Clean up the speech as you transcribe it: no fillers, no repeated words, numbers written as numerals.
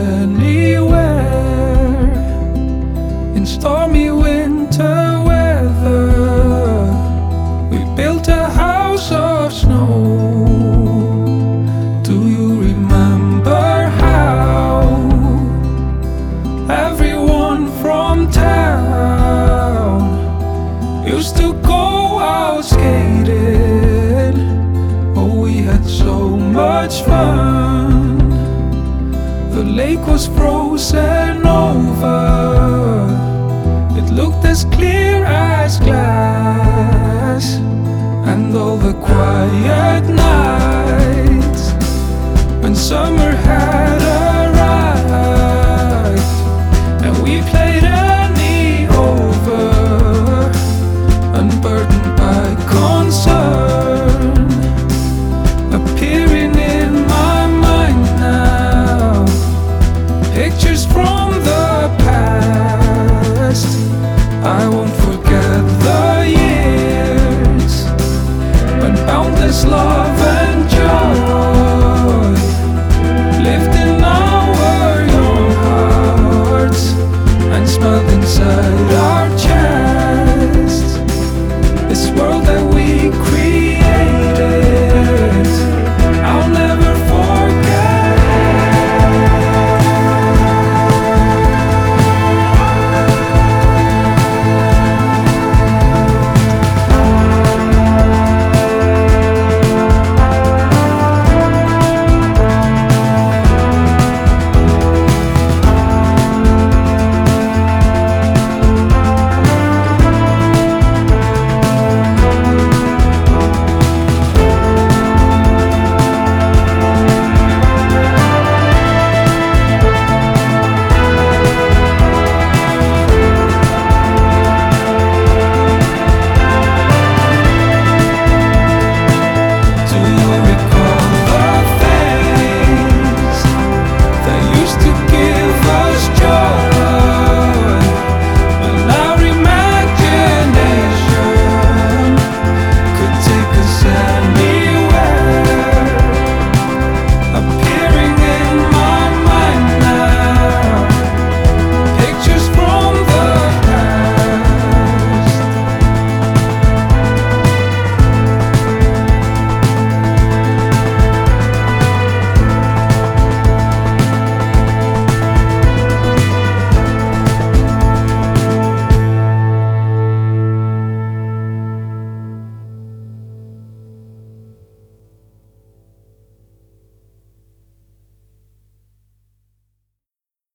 anywhere in stormy winter weather. We built a house of snow. Do you remember how everyone from town used to go out skating? Oh, we had so much fun. The lake was frozen over. It looked as clear as glass. And all the quiet nights when summer had